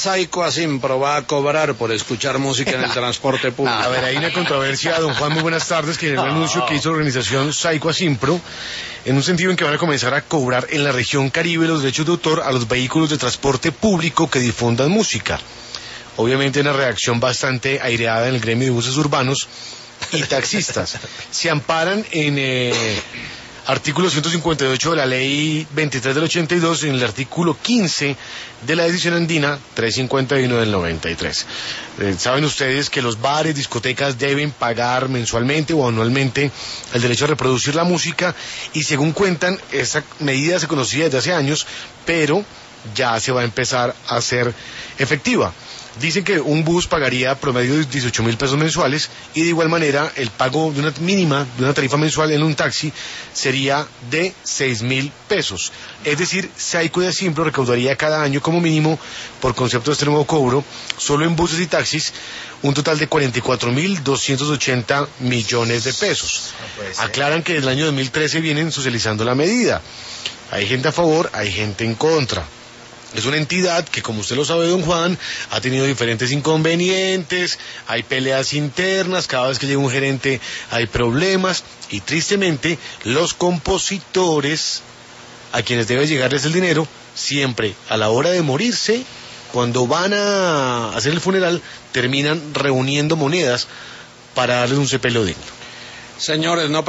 Saico Asimpro va a cobrar por escuchar música en el transporte público? A ver, hay una controversia, don Juan, muy buenas tardes, que es el anuncio que hizo la organización Saico Asimpro, en un sentido en que van a comenzar a cobrar en la región Caribe los derechos de autor a los vehículos de transporte público que difundan música. Obviamente una reacción bastante aireada en el gremio de buses urbanos y taxistas. Se amparan en artículo 158 de la ley 23 del 82, en el artículo 15 de la decisión andina 351 del 93. Saben ustedes que los bares, discotecas deben pagar mensualmente o anualmente el derecho a reproducir la música, y según cuentan, esa medida se conocía desde hace años, pero ya se va a empezar a hacer efectiva. Dicen que un bus pagaría promedio de 18.000 pesos mensuales, y de igual manera el pago de una mínima, de una tarifa mensual en un taxi sería de 6.000 pesos. Es decir, Saico de Asimpro recaudaría cada año como mínimo, por concepto de este nuevo cobro, solo en buses y taxis, un total de 44.280 millones de pesos. Aclaran que desde el año 2013 vienen socializando la medida. Hay gente a favor, hay gente en contra. Es una entidad que, como usted lo sabe, don Juan, ha tenido diferentes inconvenientes, hay peleas internas, cada vez que llega un gerente hay problemas, y tristemente los compositores, a quienes debe llegarles el dinero, siempre a la hora de morirse, cuando van a hacer el funeral, terminan reuniendo monedas para darles un sepelio digno. Señores, no